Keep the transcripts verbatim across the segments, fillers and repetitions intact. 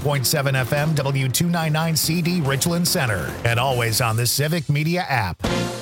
point seven F M, W two ninety-nine C D, Richland Center, and always on the Civic Media app.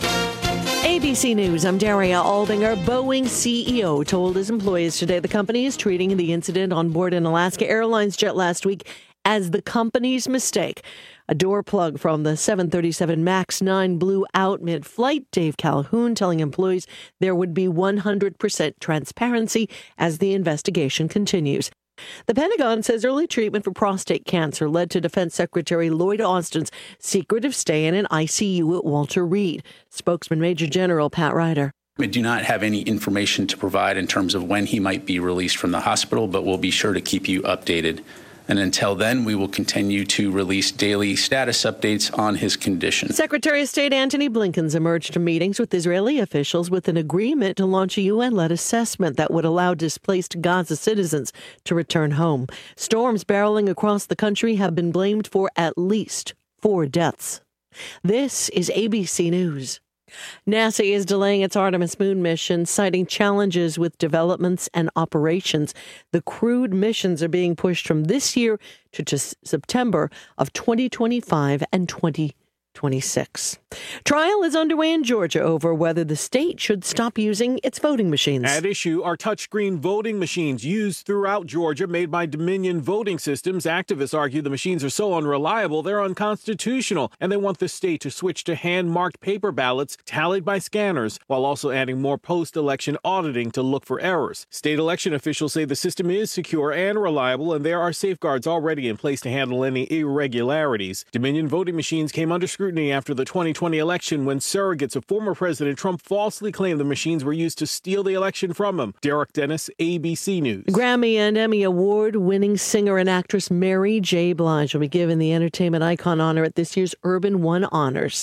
A B C News, I'm Daria Aldinger. Boeing C E O told his employees today the company is treating the incident on board an Alaska Airlines jet last week as the company's mistake. A door plug from the seven thirty-seven MAX nine blew out mid-flight. Dave Calhoun telling employees there would be one hundred percent transparency as the investigation continues. The Pentagon says early treatment for prostate cancer led to Defense Secretary Lloyd Austin's secretive stay in an I C U at Walter Reed. Spokesman Major General Pat Ryder. We do not have any information to provide in terms of when he might be released from the hospital, but we'll be sure to keep you updated. And until then, we will continue to release daily status updates on his condition. Secretary of State Antony Blinken's emerged from meetings with Israeli officials with an agreement to launch a U N-led assessment that would allow displaced Gaza citizens to return home. Storms barreling across the country have been blamed for at least four deaths. This is A B C News. NASA is delaying its Artemis moon mission, citing challenges with developments and operations. The crewed missions are being pushed from this year to, to September of twenty twenty-five and twenty twenty-six. Trial is underway in Georgia over whether the state should stop using its voting machines. At issue are touchscreen voting machines used throughout Georgia, made by Dominion Voting Systems. Activists argue the machines are so unreliable, they're unconstitutional, and they want the state to switch to hand-marked paper ballots tallied by scanners, while also adding more post-election auditing to look for errors. State election officials say the system is secure and reliable, and there are safeguards already in place to handle any irregularities. Dominion voting machines came under scrutiny after the twenty twenty election, when surrogates of former President Trump falsely claimed the machines were used to steal the election from him. Derek Dennis, A B C News. Grammy and Emmy Award-winning singer and actress Mary J. Blige will be given the Entertainment Icon honor at this year's Urban One Honors.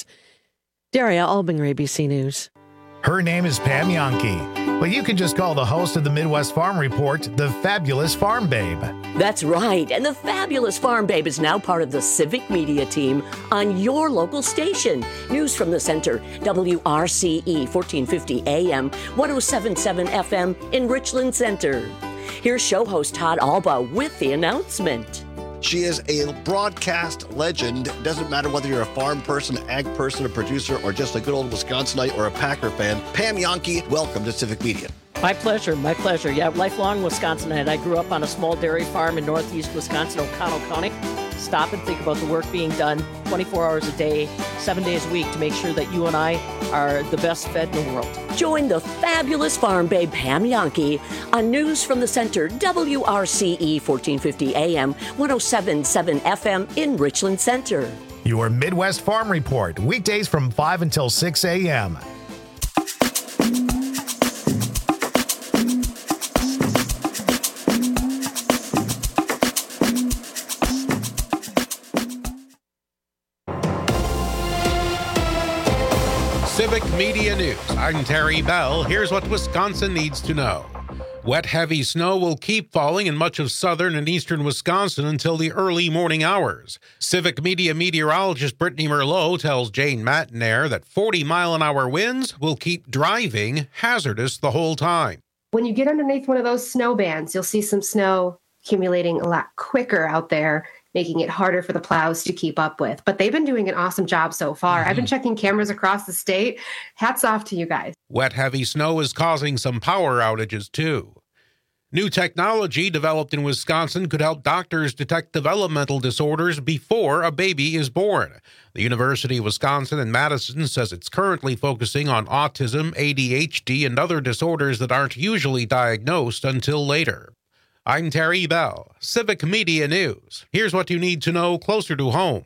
Daria Albinger, A B C News. Her name is Pam Jahnke, but you can just call the host of the Midwest Farm Report the Fabulous Farm Babe. That's right, and the Fabulous Farm Babe is now part of the Civic Media team on your local station. News from the Center, W R C E, fourteen fifty A M, one oh seven point seven F M in Richland Center. Here's show host Todd Alba with the announcement. She is a broadcast legend. Doesn't matter whether you're a farm person, ag person, a producer, or just a good old Wisconsinite or a Packer fan. Pam Jahnke, welcome to Civic Media. My pleasure, my pleasure. Yeah, lifelong Wisconsinite. I grew up on a small dairy farm in northeast Wisconsin, O'Connell County. Stop and think about the work being done twenty-four hours a day, seven days a week to make sure that you and I are the best fed in the world. Join the Fabulous Farm Babe Pam Jahnke on News from the Center, W R C E, fourteen fifty A M, one oh seven point seven F M in Richland Center. Your Midwest Farm Report, weekdays from five until six A M. Civic Media News. I'm Terry Bell. Here's what Wisconsin needs to know. Wet, heavy snow will keep falling in much of southern and eastern Wisconsin until the early morning hours. Civic Media meteorologist Brittany Merlot tells Jane Matinair that forty mile an hour winds will keep driving hazardous the whole time. When you get underneath one of those snow bands, you'll see some snow accumulating a lot quicker out there, making it harder for the plows to keep up with. But they've been doing an awesome job so far. Mm-hmm. I've been checking cameras across the state. Hats off to you guys. Wet, heavy snow is causing some power outages, too. New technology developed in Wisconsin could help doctors detect developmental disorders before a baby is born. The University of Wisconsin in Madison says it's currently focusing on autism, A D H D, and other disorders that aren't usually diagnosed until later. I'm Terry Bell, Civic Media News. Here's what you need to know closer to home.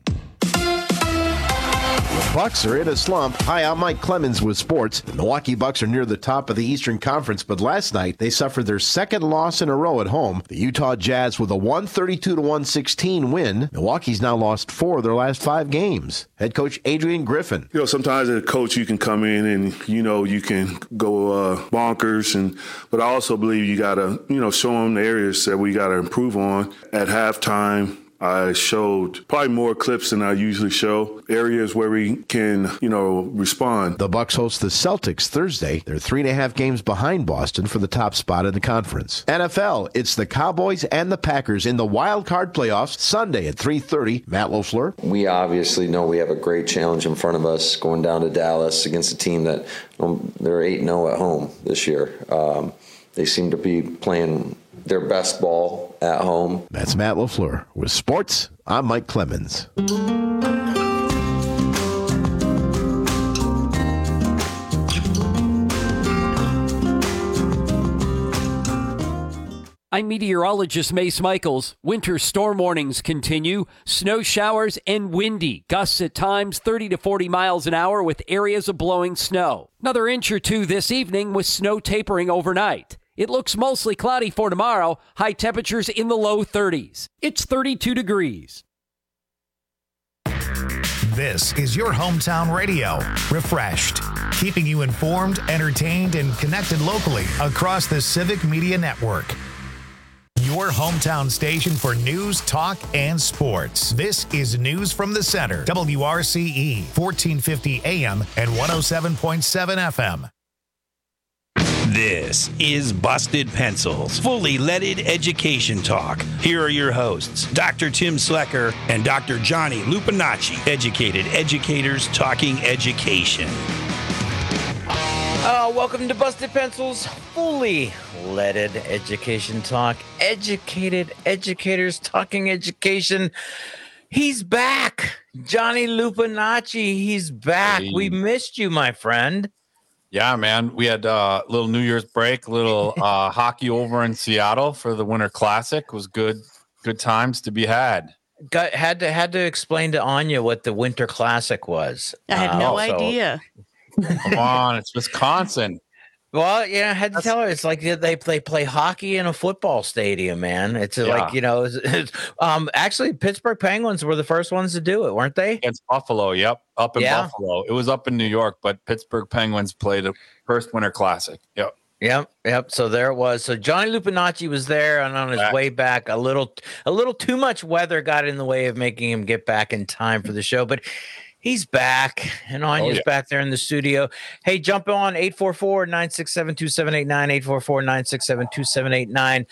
The Bucks are in a slump. Hi, I'm Mike Clemens with sports. The Milwaukee Bucks are near the top of the Eastern Conference, but last night they suffered their second loss in a row at home. The Utah Jazz with a one thirty-two to one sixteen win. Milwaukee's now lost four of their last five games. Head coach Adrian Griffin. You know, sometimes as a coach you can come in and, you know, you can go uh, bonkers, and but I also believe you got to, you know, show them the areas that we got to improve on. At halftime, I showed probably more clips than I usually show, areas where we can, you know, respond. The Bucs host the Celtics Thursday. They're three and a half games behind Boston for the top spot in the conference. N F L, it's the Cowboys and the Packers in the wild card playoffs Sunday at three thirty. Matt LaFleur. We obviously know we have a great challenge in front of us going down to Dallas against a team that um, they're eight and oh at home this year. Um, they seem to be playing their best ball at home. That's Matt LaFleur. With sports, I'm Mike Clemens. I'm meteorologist Mace Michaels. Winter storm warnings continue. Snow showers and windy. Gusts at times thirty to forty miles an hour with areas of blowing snow. Another inch or two this evening with snow tapering overnight. It looks mostly cloudy for tomorrow. High temperatures in the low thirties. It's thirty-two degrees. This is your hometown radio. Refreshed. Keeping you informed, entertained, and connected locally across the Civic Media Network. Your hometown station for news, talk, and sports. This is News from the Center. W R C E, fourteen fifty A M and one oh seven point seven F M. This is Busted Pencils, fully leaded education talk. Here are your hosts, Doctor Tim Slecker and Doctor Johnny Lupinacci, educated educators talking education. Uh, welcome to Busted Pencils, fully leaded education talk. Educated educators talking education. He's back. Johnny Lupinacci, he's back. Hey. We missed you, my friend. Yeah, man. We had a uh, little New Year's break, little uh, hockey over in Seattle for the Winter Classic. It was good, good times to be had. Got had to had to explain to Anya what the Winter Classic was. I had uh, no also. idea. Come on, it's Wisconsin. Well, yeah, I had to That's, tell her it's like they they play hockey in a football stadium, man. It's yeah. like, you know, it's, it's, um, actually Pittsburgh Penguins were the first ones to do it, weren't they? Against Buffalo, yep, up in yeah. Buffalo. It was up in New York, but Pittsburgh Penguins played the first Winter Classic. Yep. Yep, yep. So there it was. So Johnny Lupinacci was there, and on his back. way back, a little, a little too much weather got in the way of making him get back in time for the show, but he's back, and Anya's oh, yeah. back there in the studio. Hey, jump on eight four four, nine six seven, two seven eight nine, eight four four, nine six seven, two seven eight nine.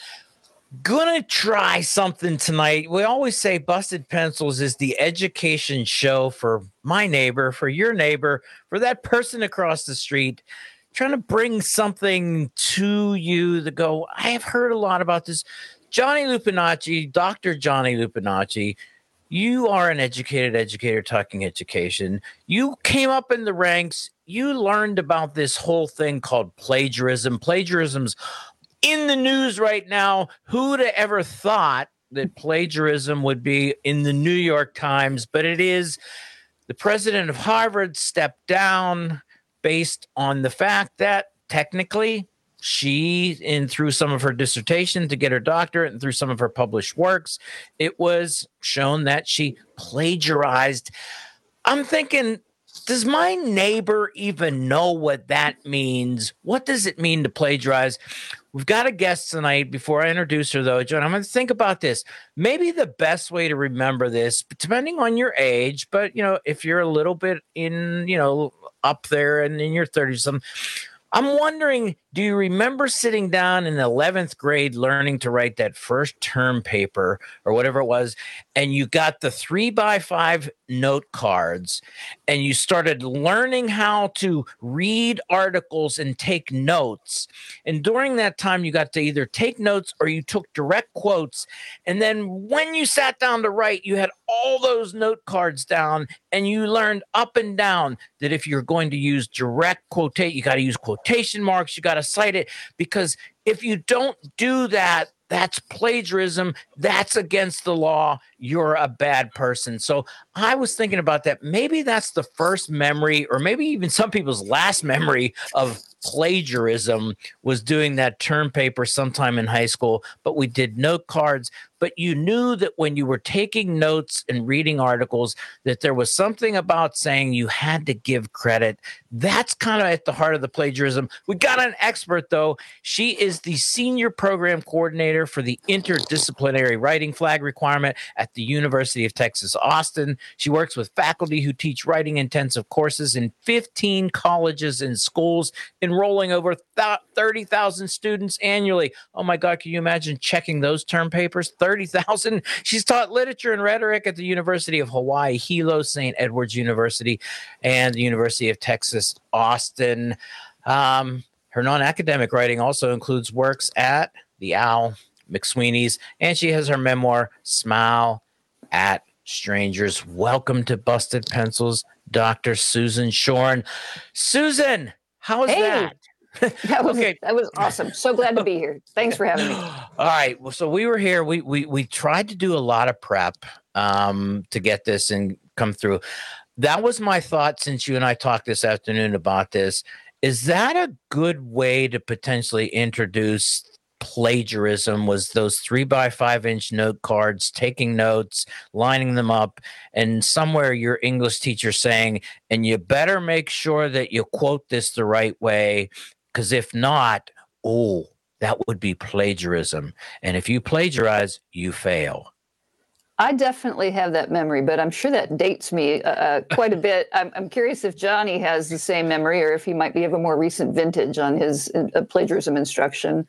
Gonna try something tonight. We always say Busted Pencils is the education show for my neighbor, for your neighbor, for that person across the street. Trying to bring something to you to go, I have heard a lot about this. Johnny Lupinacci, Doctor Johnny Lupinacci, you are an educated educator talking education. You came up in the ranks. You learned about this whole thing called plagiarism. Plagiarism's in the news right now. Who'd have ever thought that plagiarism would be in the New York Times? But it is. The president of Harvard stepped down based on the fact that technically she, in through some of her dissertation to get her doctorate and through some of her published works, it was shown that she plagiarized. I'm thinking, does my neighbor even know what that means? What does it mean to plagiarize? We've got a guest tonight. Before I introduce her, though, John, I'm going to think about this. Maybe the best way to remember this, depending on your age, but, you know, if you're a little bit in, you know, up there and in your thirties, some, I'm wondering, do you remember sitting down in eleventh grade learning to write that first term paper or whatever it was, and you got the three by five note cards and you started learning how to read articles and take notes? And during that time, you got to either take notes or you took direct quotes. And then when you sat down to write, you had all those note cards down and you learned up and down that if you're going to use direct quotate, you got to use quotation marks, you got to cite it, because if you don't do that, that's plagiarism. That's against the law. You're a bad person. So I was thinking about that. Maybe that's the first memory, or maybe even some people's last memory of plagiarism was doing that term paper sometime in high school, but we did note cards. But you knew that when you were taking notes and reading articles, that there was something about saying you had to give credit. That's kind of at the heart of the plagiarism. We got an expert, though. She is the senior program coordinator for the interdisciplinary writing flag requirement at the University of Texas, Austin. She works with faculty who teach writing intensive courses in fifteen colleges and schools, enrolling over thirty thousand students annually. Oh my God, can you imagine checking those term papers? thirty thousand. She's taught literature and rhetoric at the University of Hawaii, Hilo, Saint Edward's University, and the University of Texas, Austin. Um, her non-academic writing also includes works at the Al McSweeney's, and she has her memoir, Smile at Strangers. Welcome to Busted Pencils, Doctor Susan Shorn. Susan, how is hey. that? That was okay. That was awesome. So glad to be here. Thanks for having me. All right. Well, so we were here. We we we tried to do a lot of prep um, to get this and come through. That was my thought since you and I talked this afternoon about this. Is that a good way to potentially introduce plagiarism? Was those three by five inch note cards, taking notes, lining them up, and somewhere your English teacher saying, and you better make sure that you quote this the right way, because if not, oh, that would be plagiarism. And if you plagiarize, you fail. I definitely have that memory, but I'm sure that dates me uh, quite a bit. I'm, I'm curious if Johnny has the same memory or if he might be of a more recent vintage on his uh, plagiarism instruction.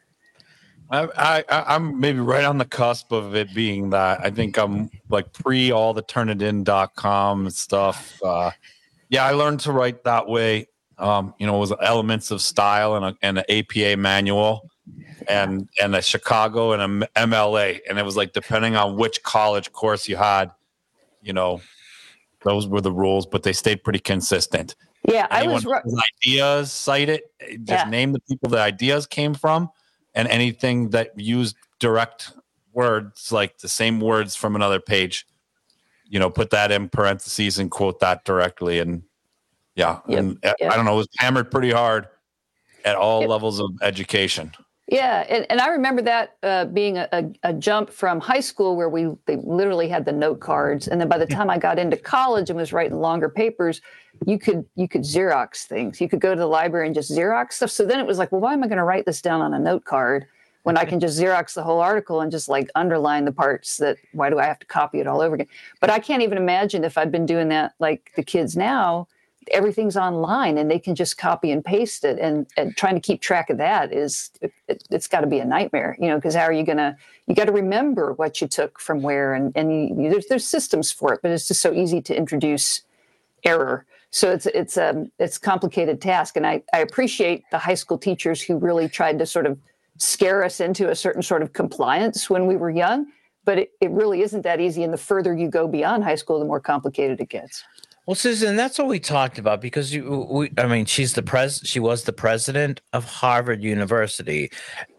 I, I, I'm maybe right on the cusp of it being that. I think I'm like pre all the turnitin dot com stuff. Uh, yeah, I learned to write that way. Um, you know, it was elements of style and, a, and an A P A manual and and a Chicago and a M L A. And it was like depending on which college course you had, you know, those were the rules, but they stayed pretty consistent. Yeah, Anyone I was right. Ideas, cite it. Just Yeah. name the people the ideas came from. And anything that used direct words, like the same words from another page, you know, put that in parentheses and quote that directly. And yeah, Yep. and uh, Yep. I don't know, it was hammered pretty hard at all Yep. levels of education. Yeah, and, and I remember that uh, being a, a, a jump from high school where we they literally had the note cards, and then by the time I got into college and was writing longer papers, you could you could Xerox things. You could go to the library and just Xerox stuff. So then it was like, well, why am I going to write this down on a note card when I can just Xerox the whole article and just like underline the parts that? Why do I have to copy it all over again? But I can't even imagine if I'd been doing that like the kids now. Everything's online and they can just copy and paste it, and, and trying to keep track of that is it, it, it's got to be a nightmare, you know, because how are you gonna you got to remember what you took from where, and and you, you, there's there's systems for it, but it's just so easy to introduce error. So it's it's um it's a complicated task, and I I appreciate the high school teachers who really tried to sort of scare us into a certain sort of compliance when we were young, but it, it really isn't that easy, and the further you go beyond high school, the more complicated it gets. Well, Susan, that's what we talked about because you, we, I mean, she's the pres, she was the president of Harvard University,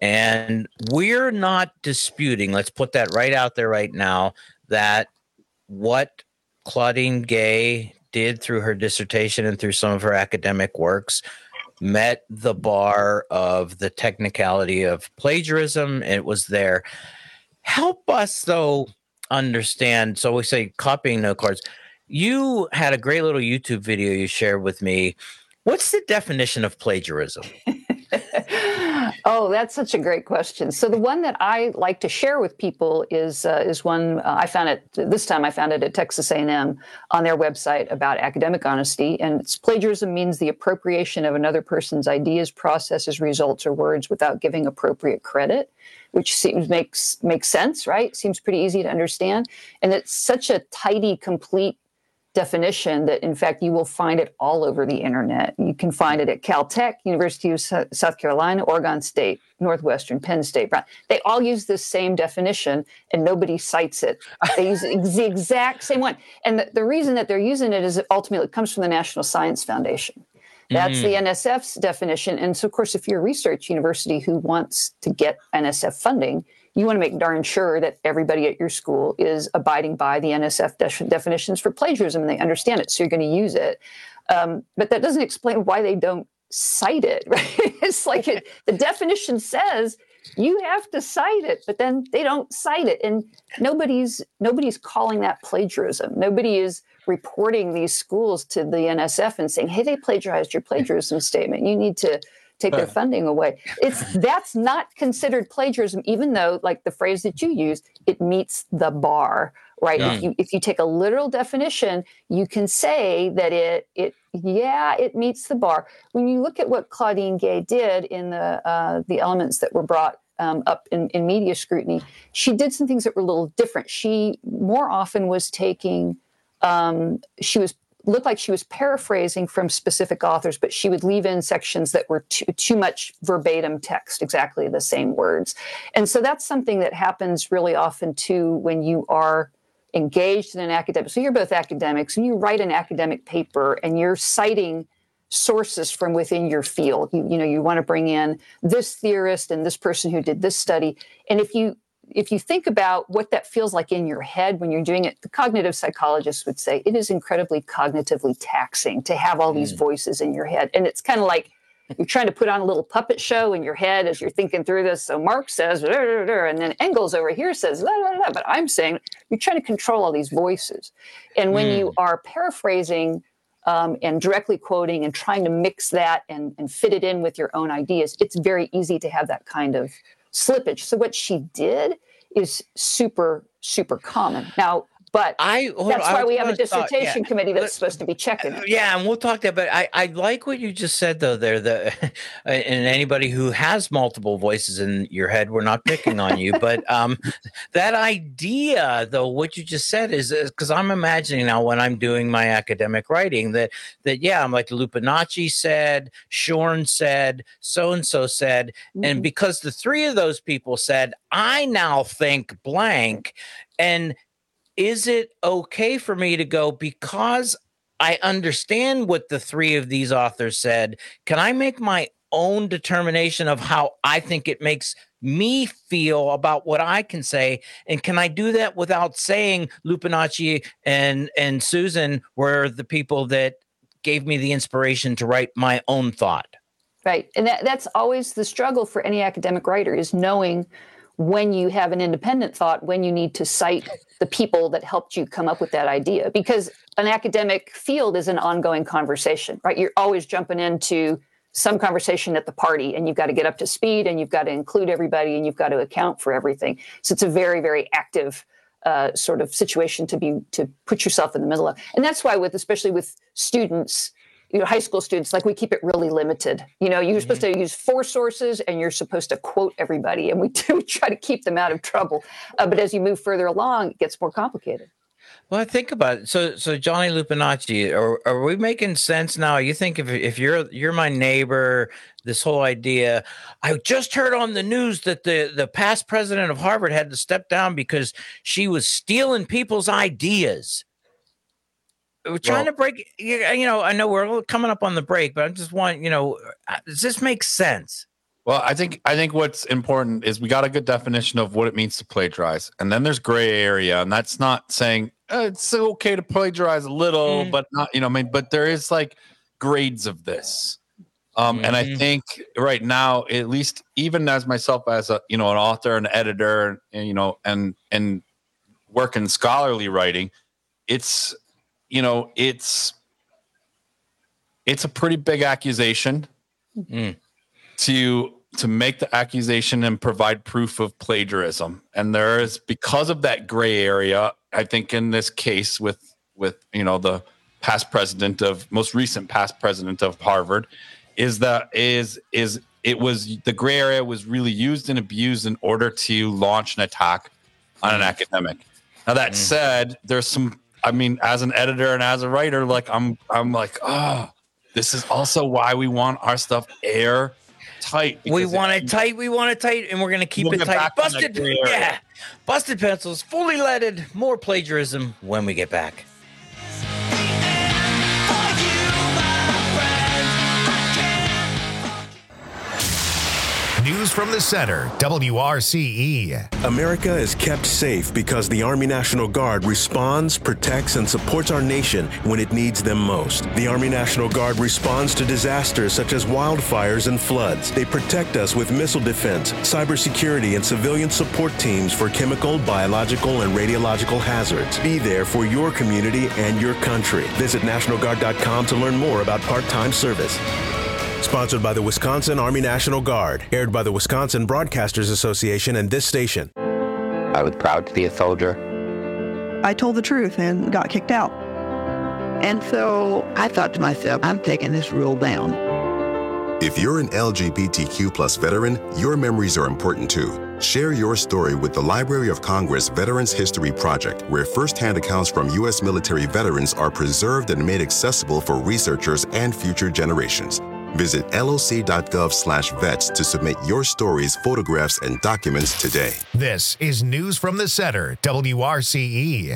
and we're not disputing. Let's put that right out there right now that what Claudine Gay did through her dissertation and through some of her academic works met the bar of the technicality of plagiarism. It was there. Help us though understand. So we say copying note cards. You had a great little YouTube video you shared with me. What's the definition of plagiarism? Oh, that's such a great question. So the one that I like to share with people is uh, is one uh, I found it this time. I found it at Texas A and M on their website about academic honesty. And it's plagiarism means the appropriation of another person's ideas, processes, results, or words without giving appropriate credit, which seems makes makes sense, right? Seems pretty easy to understand. And it's such a tidy, complete definition that, in fact, you will find it all over the internet. You can find it at Caltech, University of South Carolina, Oregon State, Northwestern, Penn State. They all use this same definition, and nobody cites it. They use the exact same one. And the, the reason that they're using it is it ultimately it comes from the National Science Foundation. That's mm. the N S F's definition. And so, of course, if you're a research university who wants to get N S F funding, you want to make darn sure that everybody at your school is abiding by the N S F de- definitions for plagiarism and they understand it. So you're going to use it. Um, but that doesn't explain why they don't cite it, right? It's like it, the definition says you have to cite it, but then they don't cite it. And nobody's nobody's calling that plagiarism. Nobody is reporting these schools to the N S F and saying, hey, they plagiarized your plagiarism statement. You need to take their funding away. It's that's not considered plagiarism, even though, like the phrase that you used, it meets the bar, right? Yeah. If you if you take a literal definition, you can say that it it yeah, it meets the bar. When you look at what Claudine Gay did in the uh, the elements that were brought um, up in, in media scrutiny, she did some things that were a little different. She more often was taking um, she was looked like she was paraphrasing from specific authors, but she would leave in sections that were too, too much verbatim text, exactly the same words. And so that's something that happens really often too when you are engaged in an academic. So you're both academics and you write an academic paper and you're citing sources from within your field. You, you know, you want to bring in this theorist and this person who did this study. And if you If you think about what that feels like in your head when you're doing it, the cognitive psychologists would say it is incredibly cognitively taxing to have all these mm. voices in your head. And it's kind of like you're trying to put on a little puppet show in your head as you're thinking through this. So Marx says, and then Engels over here says, but I'm saying you're trying to control all these voices. And when mm. you are paraphrasing um, and directly quoting and trying to mix that and, and fit it in with your own ideas, it's very easy to have that kind of slippage. So what she did is super, super common. Now, but I, that's on, why I we have a dissertation thought, yeah. committee that's supposed to be checking it. Yeah, and we'll talk that. But I, I like what you just said, though, there. The and anybody who has multiple voices in your head, we're not picking on you. But um, that idea, though, what you just said is because I'm imagining now when I'm doing my academic writing that, that yeah, I'm like Lupinacci said, Shorn said, so-and-so said. Mm-hmm. And because the three of those people said, I now think blank. And is it okay for me to go, because I understand what the three of these authors said, can I make my own determination of how I think it makes me feel about what I can say? And can I do that without saying Lupinacci and, and Susan were the people that gave me the inspiration to write my own thought? Right. And that, that's always the struggle for any academic writer, is knowing when you have an independent thought, when you need to cite the people that helped you come up with that idea. Because an academic field is an ongoing conversation, right? You're always jumping into some conversation at the party, and you've got to get up to speed, and you've got to include everybody, and you've got to account for everything. So it's a very, very active uh, sort of situation to be to put yourself in the middle of. And that's why, with especially with students, you know, high school students, like we keep it really limited. You know, you're mm-hmm. supposed to use four sources and you're supposed to quote everybody. And we do we try to keep them out of trouble. Uh, but as you move further along, it gets more complicated. Well, think about it. So, so Johnny Lupinacci, are, are we making sense now? You think if if you're you're my neighbor, this whole idea, I just heard on the news that the, the past president of Harvard had to step down because she was stealing people's ideas. We're trying well, to break, you know, I know we're coming up on the break, but I just want, you know, does this make sense? Well, I think I think what's important is we got a good definition of what it means to plagiarize. And then there's gray area. And that's not saying uh, it's okay to plagiarize a little, mm. but not, you know, I mean, but there is like grades of this. Um, mm-hmm. And I think right now, at least even as myself as a, you know, an author, an editor, and, you know, and, and work in scholarly writing, it's, you know, it's it's a pretty big accusation mm. to to make the accusation and provide proof of plagiarism. And there is, because of that gray area, I think in this case with with you know the past president of most recent past president of Harvard, is that is is it was the gray area was really used and abused in order to launch an attack on an academic. Now that mm. said, there's some. I mean, as an editor and as a writer, like I'm, I'm like, oh, this is also why we want our stuff air tight. We want it, it tight. We want it tight, and we're gonna keep we'll it tight. Busted, yeah, busted pencils, fully leaded. More plagiarism when we get back. News from the Center, W R C E. America is kept safe because the Army National Guard responds, protects, and supports our nation when it needs them most. The Army National Guard responds to disasters such as wildfires and floods. They protect us with missile defense, cybersecurity, and civilian support teams for chemical, biological, and radiological hazards. Be there for your community and your country. Visit National Guard dot com to learn more about part-time service. Sponsored by the Wisconsin Army National Guard. Aired by the Wisconsin Broadcasters Association and this station. I was proud to be a soldier. I told the truth and got kicked out. And so I thought to myself, I'm taking this rule down. If you're an L G B T Q plus veteran, your memories are important too. Share your story with the Library of Congress Veterans History Project, where firsthand accounts from U S military veterans are preserved and made accessible for researchers and future generations. Visit L O C dot gov slash vets to submit your stories, photographs, and documents today. This is News from the Center, W R C E.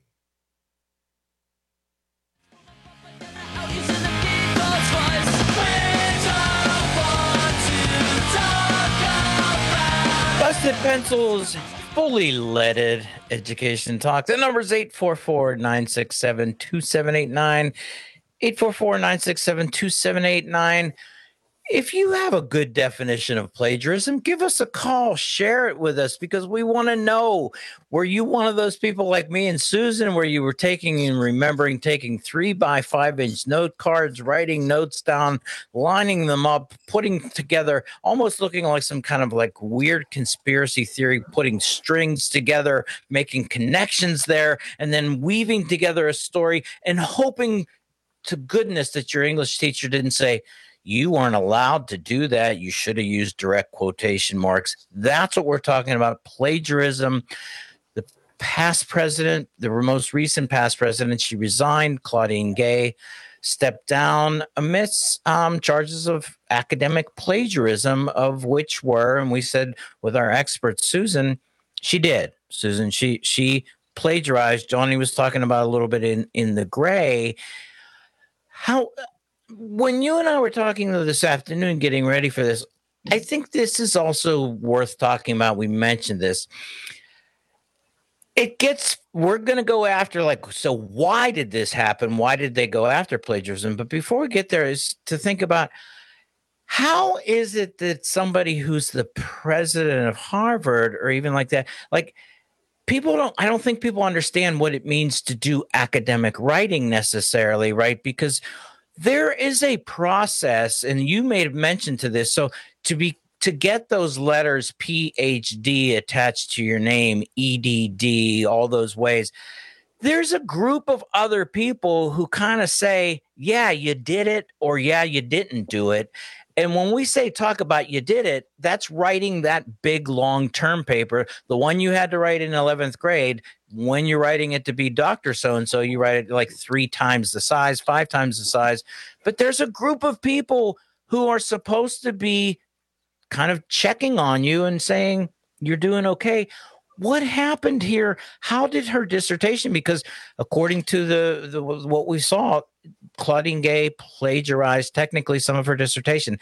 Busted Pencils, fully leaded education talk. The number is eight four four, nine six seven, two seven eight nine. eight four four, nine six seven, two seven eight nine. If you have a good definition of plagiarism, give us a call. Share it with us because we want to know. Were you one of those people like me and Susan where you were taking and remembering taking three by five inch note cards, writing notes down, lining them up, putting together, almost looking like some kind of like weird conspiracy theory, putting strings together, making connections there, and then weaving together a story and hoping to goodness that your English teacher didn't say, you weren't allowed to do that. You should have used direct quotation marks. That's what we're talking about, plagiarism. The past president, the most recent past president, she resigned, Claudine Gay, stepped down amidst um, charges of academic plagiarism, of which were, and we said with our expert, Susan, she did. Susan, she she plagiarized. Johnny was talking about a little bit in, in the gray. How... When you and I were talking this afternoon, getting ready for this, I think this is also worth talking about. We mentioned this. It gets, we're going to go after, like, so why did this happen? Why did they go after plagiarism? But before we get there is to think about how is it that somebody who's the president of Harvard or even like that, like, people don't, I don't think people understand what it means to do academic writing necessarily, right? Because there is a process, and you may have mentioned to this. So to be to get those letters P H D attached to your name, E D D, all those ways, there's a group of other people who kind of say, yeah, you did it, or yeah, you didn't do it. And when we say talk about you did it, that's writing that big long-term paper, the one you had to write in eleventh grade. When you're writing it to be Doctor So-and-so, you write it like three times the size, five times the size. But there's a group of people who are supposed to be kind of checking on you and saying you're doing okay. What happened here? How did her dissertation? Because according to the, the what we saw, Claudine Gay plagiarized technically some of her dissertation.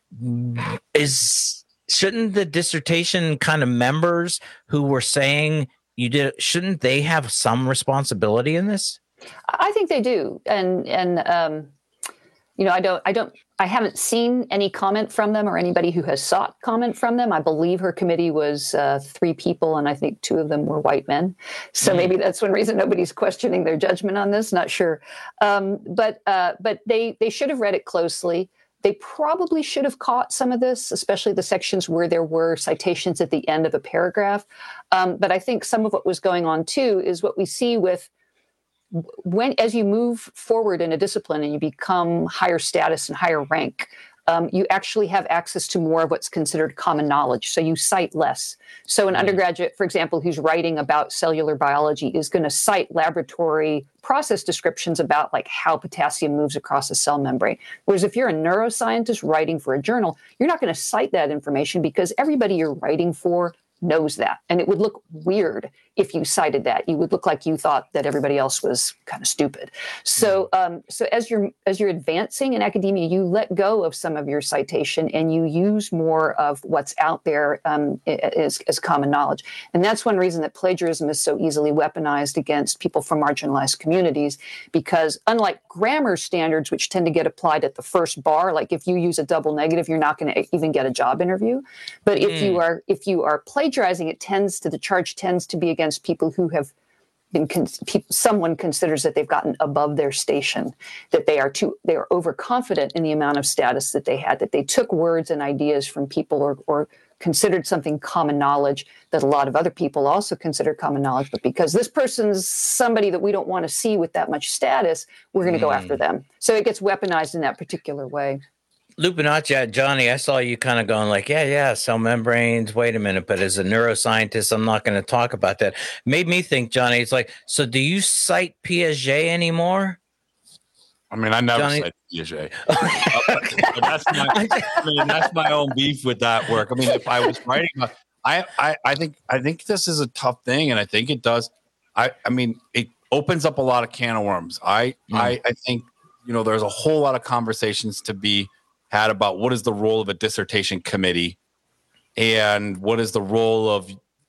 Is shouldn't the dissertation kind of members who were saying you did, shouldn't they have some responsibility in this? I think they do, and and um, you know, I don't, I don't, I haven't seen any comment from them or anybody who has sought comment from them. I believe her committee was uh, three people, and I think two of them were white men. So mm. maybe that's one reason nobody's questioning their judgment on this. Not sure, um, but uh, but they they should have read it closely. They probably should have caught some of this, especially the sections where there were citations at the end of a paragraph. Um, but I think some of what was going on, too, is what we see with when, as you move forward in a discipline and you become higher status and higher rank, um, you actually have access to more of what's considered common knowledge. So you cite less. So an undergraduate, for example, who's writing about cellular biology is going to cite laboratory process descriptions about like how potassium moves across a cell membrane. Whereas if you're a neuroscientist writing for a journal, you're not going to cite that information because everybody you're writing for knows that. And it would look weird if you cited that. You would look like you thought that everybody else was kind of stupid. So, um, so as you're as you're advancing in academia, you let go of some of your citation and you use more of what's out there um, as, as common knowledge. And that's one reason that plagiarism is so easily weaponized against people from marginalized communities, because unlike grammar standards, which tend to get applied at the first bar, like if you use a double negative, you're not going to even get a job interview. But if mm. you are if you are plagiarizing, it tends to the charge tends to be against people who have been con- people, someone considers that they've gotten above their station, that they are too they are overconfident in the amount of status that they had, that they took words and ideas from people or or considered something common knowledge that a lot of other people also consider common knowledge, but because this person's somebody that we don't want to see with that much status, we're going to mm. go after them. So it gets weaponized in that particular way. Lupinacci, Johnny, I saw you kind of going like, yeah, yeah, cell membranes. Wait a minute. But as a neuroscientist, I'm not going to talk about that. Made me think, Johnny, it's like, so do you cite Piaget anymore? I mean, I never Johnny? cite Piaget. But that's, my, I mean, that's my own beef with that work. I mean, if I was writing, I, I, I think, I think this is a tough thing. And I think it does. I, I mean, it opens up a lot of can of worms. I, mm. I, I think, you know, there's a whole lot of conversations to be had about what is the role of a dissertation committee and what is the role of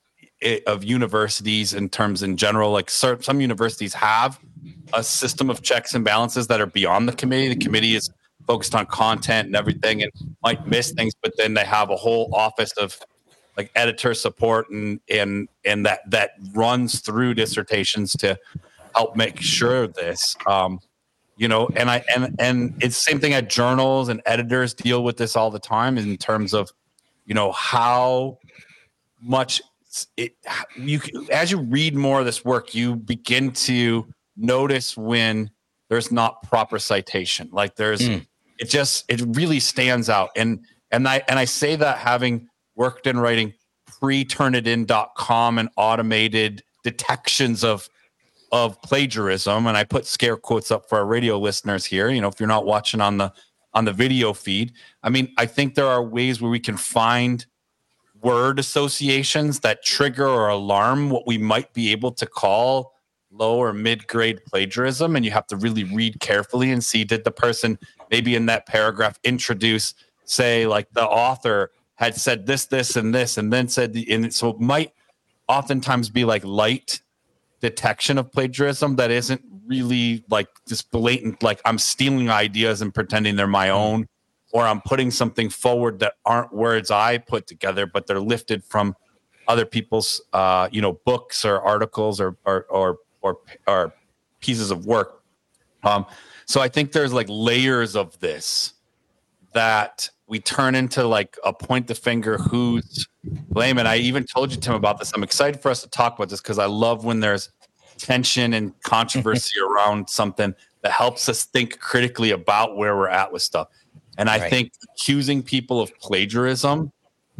of universities in terms in general. Like some universities have a system of checks and balances that are beyond the committee. The committee is focused on content and everything and might miss things, but then they have a whole office of like editor support and and and that that runs through dissertations to help make sure this um You know, and I and and it's the same thing at journals, and editors deal with this all the time in terms of, you know, how much it you as you read more of this work, you begin to notice when there's not proper citation. Like there's mm. it just it really stands out. And and I and I say that having worked in writing pre turnitin dot com and automated detections of of plagiarism, and I put scare quotes up for our radio listeners here. You know, if you're not watching on the on the video feed, I mean, I think there are ways where we can find word associations that trigger or alarm what we might be able to call low or mid-grade plagiarism, and you have to really read carefully and see, did the person maybe in that paragraph introduce, say, like the author had said this, this, and this, and then said the, and so it might oftentimes be like light detection of plagiarism that isn't really like just blatant, like I'm stealing ideas and pretending they're my own, or I'm putting something forward that aren't words I put together, but they're lifted from other people's, uh, you know, books or articles or or or or, or pieces of work. Um, so I think there's like layers of this that we turn into like a point the finger who's blame. And I even told you, Tim, about this. I'm excited for us to talk about this because I love when there's tension and controversy around something that helps us think critically about where we're at with stuff. And I right. think accusing people of plagiarism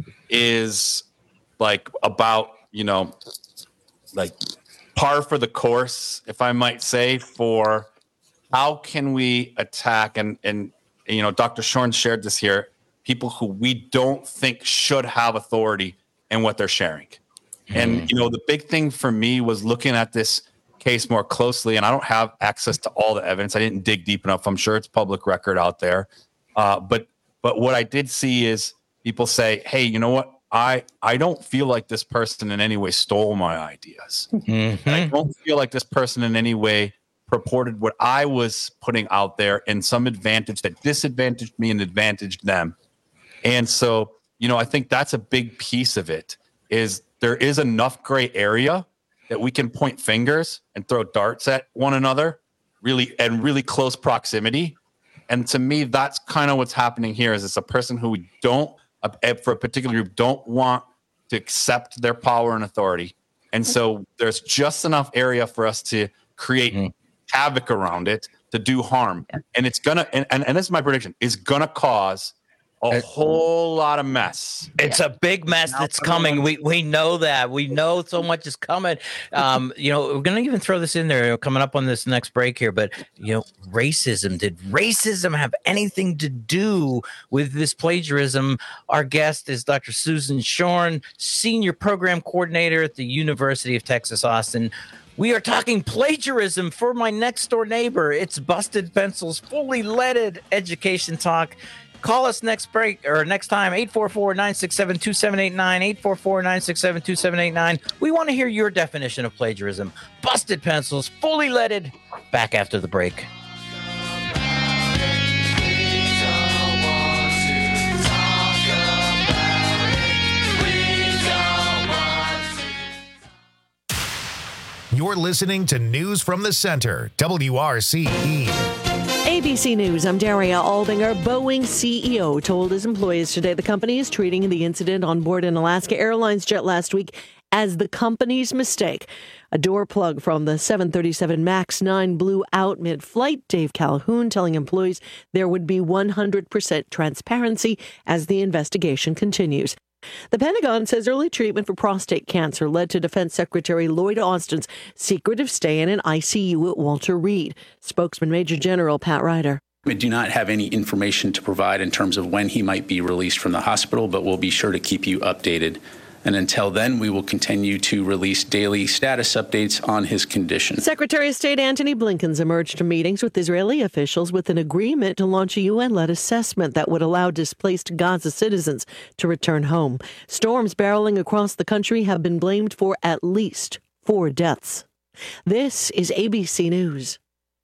is like about, you know, like par for the course, if I might say, for how can we attack and, and, you know, Doctor Shorn shared this here, people who we don't think should have authority in what they're sharing. Mm-hmm. And, you know, the big thing for me was looking at this case more closely, and I don't have access to all the evidence. I didn't dig deep enough. I'm sure it's public record out there. Uh, but but what I did see is people say, hey, you know what? I, I don't feel like this person in any way stole my ideas. Mm-hmm. I don't feel like this person in any way purported what I was putting out there in some advantage that disadvantaged me and advantaged them. And so, you know, I think that's a big piece of it, is there is enough gray area that we can point fingers and throw darts at one another, really, and really close proximity. And to me, that's kind of what's happening here, is it's a person who we don't, uh, for a particular group, don't want to accept their power and authority. And so there's just enough area for us to create mm. havoc around it, to do harm. And it's going to, and, and, and this is my prediction, is going to cause a whole lot of mess. It's a big mess that's coming. We we know that. We know so much is coming. Um, you know, we're gonna even throw this in there coming up on this next break here. But you know, racism. Did racism have anything to do with this plagiarism? Our guest is Doctor Susan Shorn, Senior Program Coordinator at the University of Texas, Austin. We are talking plagiarism for my next door neighbor. It's Busted Pencils, fully leaded education talk. Call us next break or next time, eight four four, nine six seven, two seven eight nine, eight four four, nine six seven, two seven eight nine. We want to hear your definition of plagiarism. Busted Pencils, fully leaded. Back after the break. You're listening to News from the Center, W R C E. A B C News, I'm Daria Aldinger. Boeing C E O told his employees today the company is treating the incident on board an Alaska Airlines jet last week as the company's mistake. A door plug from the seven thirty-seven MAX nine blew out mid-flight. Dave Calhoun telling employees there would be one hundred percent transparency as the investigation continues. The Pentagon says early treatment for prostate cancer led to Defense Secretary Lloyd Austin's secretive stay in an I C U at Walter Reed. Spokesman Major General Pat Ryder. We do not have any information to provide in terms of when he might be released from the hospital, but we'll be sure to keep you updated. And until then, we will continue to release daily status updates on his condition. Secretary of State Antony Blinken's emerged from meetings with Israeli officials with an agreement to launch a U N-led assessment that would allow displaced Gaza citizens to return home. Storms barreling across the country have been blamed for at least four deaths. This is A B C News.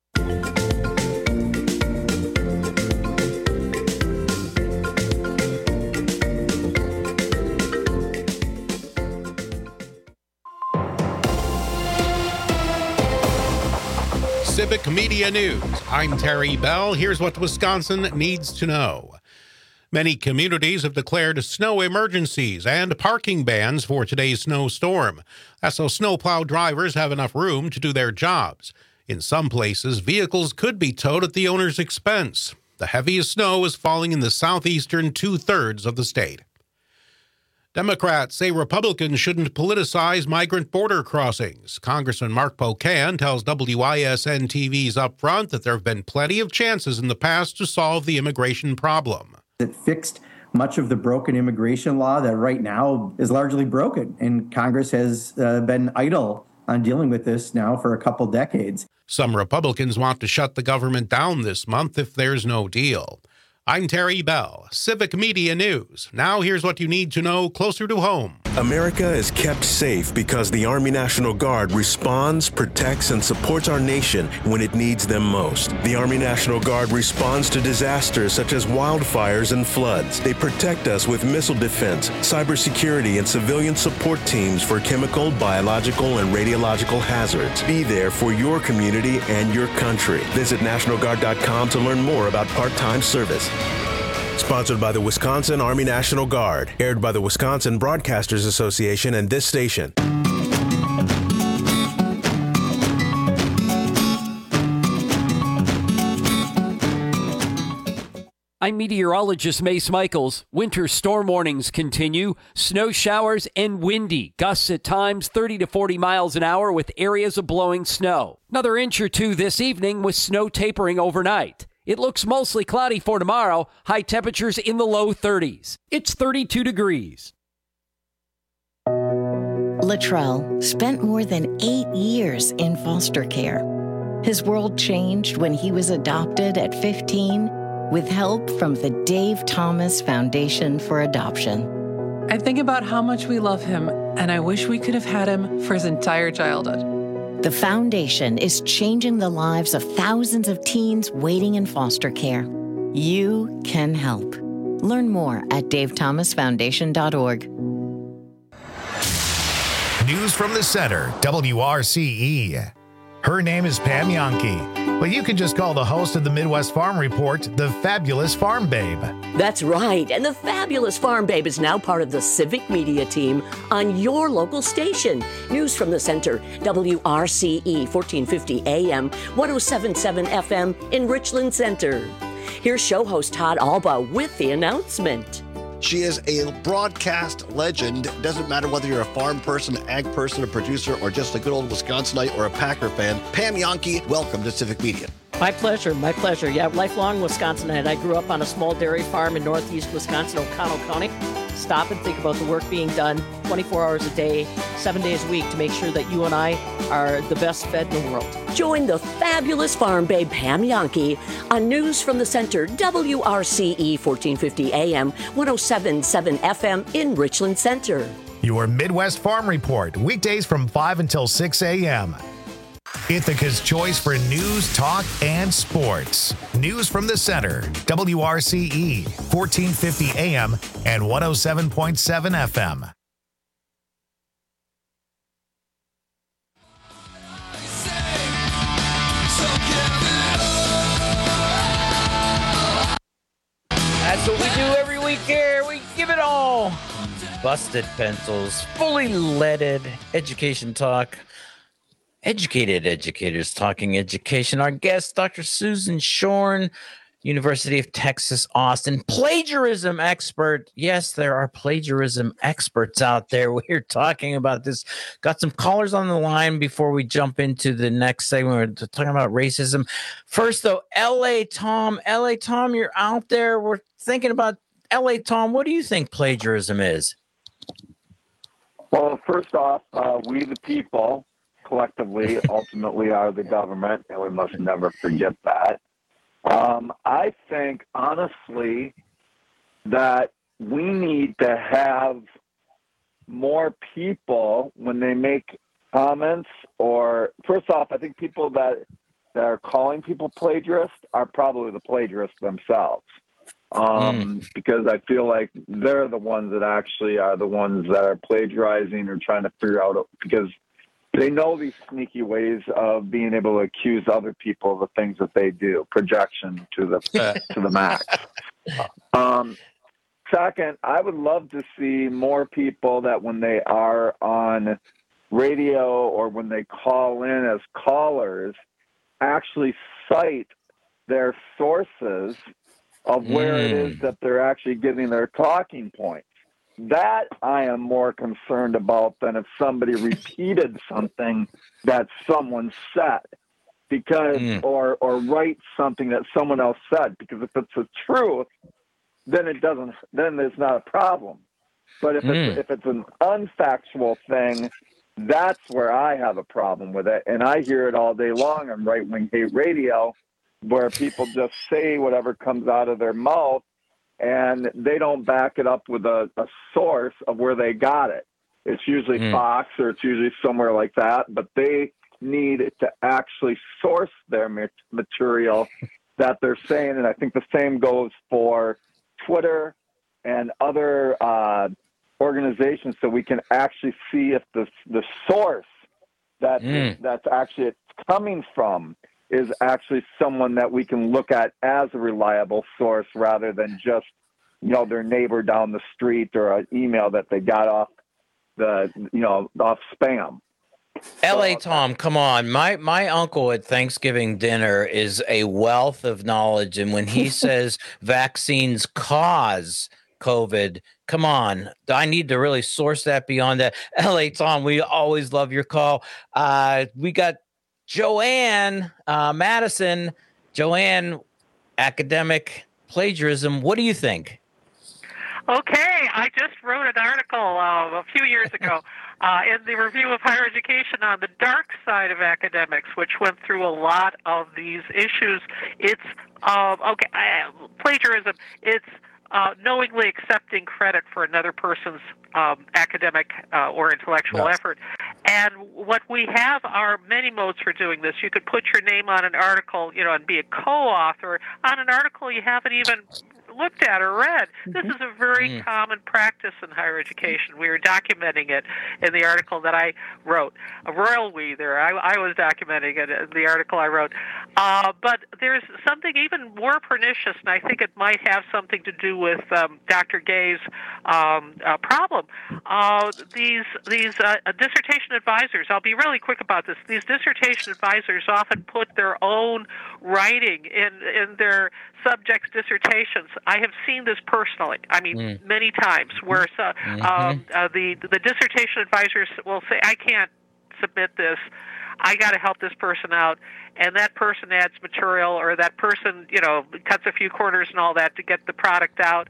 Civic Media News. I'm Terry Bell. Here's what Wisconsin needs to know. Many communities have declared snow emergencies and parking bans for today's snowstorm. That's so snowplow drivers have enough room to do their jobs. In some places, vehicles could be towed at the owner's expense. The heaviest snow is falling in the southeastern two-thirds of the state. Democrats say Republicans shouldn't politicize migrant border crossings. Congressman Mark Pocan tells W I S N T V's Upfront that there have been plenty of chances in the past to solve the immigration problem. It fixed much of the broken immigration law that right now is largely broken, and Congress has uh, been idle on dealing with this now for a couple decades. Some Republicans want to shut the government down this month if there's no deal. I'm Terry Bell, Civic Media News. Now here's what you need to know closer to home. America is kept safe because the Army National Guard responds, protects, and supports our nation when it needs them most. The Army National Guard responds to disasters such as wildfires and floods. They protect us with missile defense, cybersecurity, and civilian support teams for chemical, biological, and radiological hazards. Be there for your community and your country. Visit National Guard dot com to learn more about part-time service. Sponsored by the Wisconsin Army National Guard. Aired by the Wisconsin Broadcasters Association and this station. I'm meteorologist Mace Michaels. Winter storm warnings continue. Snow showers and windy. Gusts at times thirty to forty miles an hour with areas of blowing snow. Another inch or two this evening with snow tapering overnight. It looks mostly cloudy for tomorrow. High temperatures in the low thirties. It's thirty-two degrees. Latrell spent more than eight years in foster care. His world changed when he was adopted at fifteen with help from the Dave Thomas Foundation for Adoption. I think about how much we love him, and I wish we could have had him for his entire childhood. The foundation is changing the lives of thousands of teens waiting in foster care. You can help. Learn more at dave thomas foundation dot org. News from the Center, W R C E. Her name is Pam Jahnke, but you can just call the host of the Midwest Farm Report the Fabulous Farm Babe. That's right, and the Fabulous Farm Babe is now part of the Civic Media team on your local station. News from the Center, W R C E, fourteen fifty A M, ten seventy-seven F M in Richland Center. Here's show host Todd Alba with the announcement. She is a broadcast legend. Doesn't matter whether you're a farm person, ag person, a producer, or just a good old Wisconsinite or a Packer fan. Pam Jahnke, welcome to Civic Media. My pleasure, my pleasure. Yeah, lifelong Wisconsinite. I grew up on a small dairy farm in northeast Wisconsin, O'Connell County. Stop and think about the work being done twenty-four hours a day, seven days a week to make sure that you and I are the best fed in the world. Join the fabulous farm babe Pam Jahnke on News from the Center, W R C E fourteen fifty A M, one oh seven point seven F M in Richland Center. Your Midwest Farm Report, weekdays from five until six a.m. Ithaca's choice for news, talk, and sports. News from the Center, W R C E, fourteen fifty A M and one oh seven point seven F M. That's what we do every week here. We give it all. Busted pencils, fully leaded education talk. Educated educators talking education. Our guest, Doctor Susan Shorn, University of Texas, Austin, plagiarism expert. Yes, there are plagiarism experts out there. We're talking about this. Got some callers on the line before we jump into the next segment. We're talking about racism. First, though, L A Tom. L A Tom, you're out there. We're thinking about L A Tom. What do you think plagiarism is? Well, first off, uh, we the people collectively ultimately are the government, and we must never forget that. Um, I think, honestly, that we need to have more people when they make comments, or first off, I think people that, that are calling people plagiarists are probably the plagiarists themselves. Um, mm. Because I feel like they're the ones that actually are the ones that are plagiarizing or trying to figure out, because they know these sneaky ways of being able to accuse other people of the things that they do, projection to the to the max. Um, second, I would love to see more people that when they are on radio or when they call in as callers, actually cite their sources of where mm. it is that they're actually getting their talking points. That I am more concerned about than if somebody repeated something that someone said, because mm. or or write something that someone else said. Because if it's the truth, then it doesn't. Then there's not a problem. But if mm. it's if it's an unfactual thing, that's where I have a problem with it. And I hear it all day long on Right Wing Hate Radio, where people just say whatever comes out of their mouth, and they don't back it up with a, a source of where they got it. It's usually mm. Fox or it's usually somewhere like that, but they need to actually source their material that they're saying. And I think the same goes for Twitter and other uh, organizations, so we can actually see if the, the source that mm. that's actually it's coming from is actually someone that we can look at as a reliable source, rather than just, you know, their neighbor down the street or an email that they got off the, you know, off spam. L A Tom, come on. My my uncle at Thanksgiving dinner is a wealth of knowledge, and when he says vaccines cause COVID, come on. I need to really source that beyond that. L A Tom, we always love your call. Uh, we got Joanne uh, Madison. Joanne, academic plagiarism. What do you think? Okay, I just wrote an article uh, a few years ago uh, in the Review of Higher Education on the dark side of academics, which went through a lot of these issues. It's uh, okay, uh, plagiarism. It's uh, knowingly accepting credit for another person's um, academic uh, or intellectual yes. effort. And what we have are many modes for doing this. You could put your name on an article, you know, and be a co-author on an article you haven't even looked at or read. Mm-hmm. This is a very mm. common practice in higher education. We are documenting it in the article that I wrote. A royal we there. I, I was documenting it in the article I wrote. Uh, but there's something even more pernicious, and I think it might have something to do with um, Doctor Gay's um, uh, problem. Uh, these these uh, dissertation advisors, I'll be really quick about this, these dissertation advisors often put their own writing in, in their subjects' dissertations. I have seen this personally, I mean, mm. many times, where uh, mm-hmm. um, uh, the, the dissertation advisors will say, I can't submit this, I got to help this person out, and that person adds material, or that person, you know, cuts a few corners and all that to get the product out.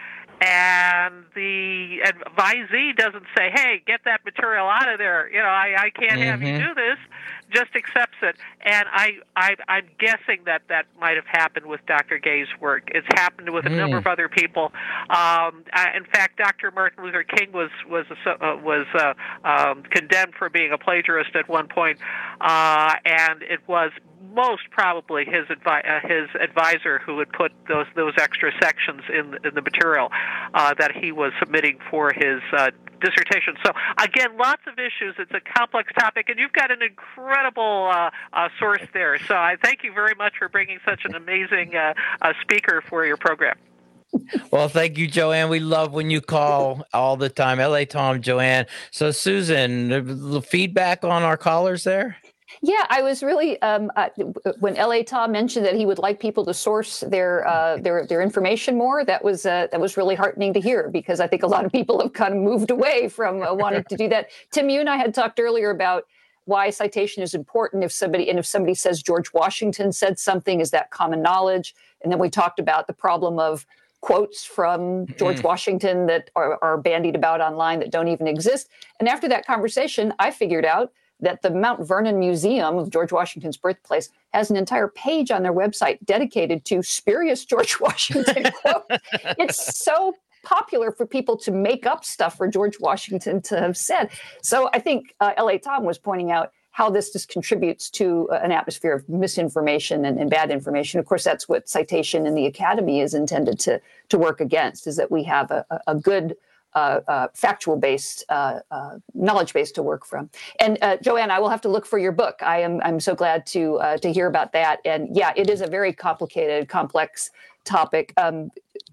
And the advisee doesn't say, hey, get that material out of there. You know, I, I can't mm-hmm. have you do this. Just accepts it. And I, I, I'm guessing that that might have happened with Doctor Gay's work. It's happened with a mm. number of other people. Um, I, in fact, Doctor Martin Luther King was was uh, was uh, um, condemned for being a plagiarist at one point, uh, and it was most probably his advi- uh, his advisor who would put those those extra sections in in the material uh, that he was submitting for his uh, dissertation. So again, lots of issues. It's a complex topic, and you've got an incredible uh, uh, source there. So I thank you very much for bringing such an amazing uh, uh, speaker for your program. Well, thank you, Joanne. We love when you call all the time. L A Tom, Joanne. So Susan, the feedback on our callers there? Yeah, I was really um, uh, when L A Tom mentioned that he would like people to source their uh, their their information more. That was uh, that was really heartening to hear, because I think a lot of people have kind of moved away from uh, wanting to do that. Tim, you and I had talked earlier about why citation is important. If somebody and if somebody says George Washington said something, is that common knowledge? And then we talked about the problem of quotes from George mm-hmm. Washington that are, are bandied about online that don't even exist. And after that conversation, I figured out that the Mount Vernon Museum of George Washington's birthplace has an entire page on their website dedicated to spurious George Washington quotes. It's so popular for people to make up stuff for George Washington to have said. So I think uh, L A Tom was pointing out how this just contributes to uh, an atmosphere of misinformation and, and bad information. Of course, that's what citation in the academy is intended to, to work against, is that we have a, a good Uh, uh, factual-based, uh, uh, knowledge-based to work from. And uh, Joanne, I will have to look for your book. I am I'm so glad to uh, to hear about that. And yeah, it is a very complicated, complex topic. Um,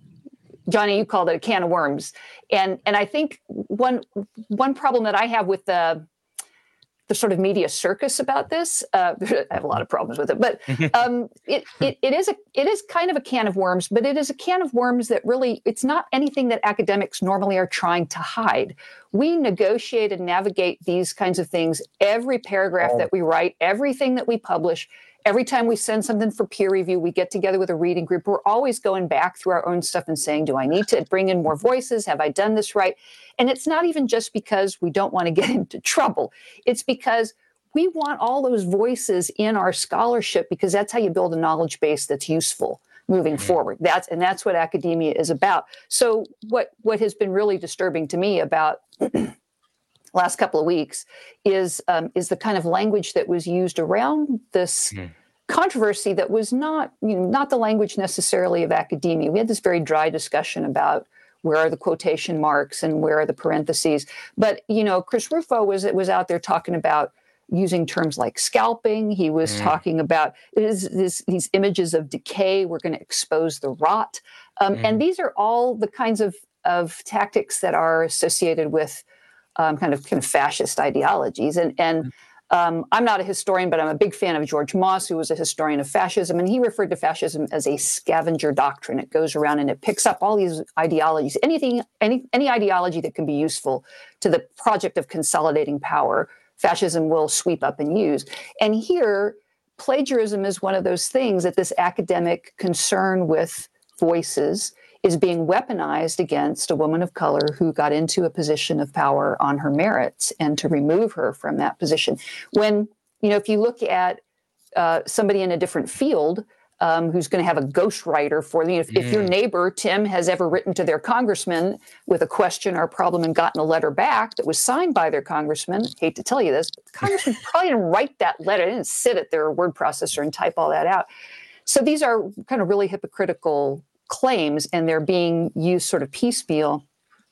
Johnny, you called it a can of worms. And and I think one one problem that I have with the the sort of media circus about this, uh, I have a lot of problems with it, but um, it, it it is a it is kind of a can of worms, but it is a can of worms that really, it's not anything that academics normally are trying to hide. We negotiate and navigate these kinds of things every paragraph oh. that we write, everything that we publish. Every time we send something for peer review, we get together with a reading group. We're always going back through our own stuff and saying, do I need to bring in more voices? Have I done this right? And it's not even just because we don't want to get into trouble. It's because we want all those voices in our scholarship, because that's how you build a knowledge base that's useful moving forward. That's and that's what academia is about. So what, what has been really disturbing to me about last couple of weeks is um, is the kind of language that was used around this mm. controversy that was not, you know, not the language necessarily of academia. We had this very dry discussion about where are the quotation marks and where are the parentheses. But, you know, Chris Rufo was was out there talking about using terms like scalping. He was mm. talking about this, this, these images of decay. We're going to expose the rot. Um, mm. And these are all the kinds of, of tactics that are associated with Um, kind of kind of fascist ideologies. And and um, I'm not a historian, but I'm a big fan of George Moss, who was a historian of fascism. And he referred to fascism as a scavenger doctrine. It goes around and it picks up all these ideologies, anything, any any ideology that can be useful to the project of consolidating power, fascism will sweep up and use. And here, plagiarism is one of those things that this academic concern with voices is being weaponized against a woman of color who got into a position of power on her merits, and to remove her from that position. When, you know, if you look at uh, somebody in a different field um, who's going to have a ghostwriter for them, if, mm. if your neighbor, Tim, has ever written to their congressman with a question or a problem and gotten a letter back that was signed by their congressman, hate to tell you this, but the congressman probably didn't write that letter, they didn't sit at their word processor and type all that out. So these are kind of really hypocritical claims, and they're being used sort of piecemeal.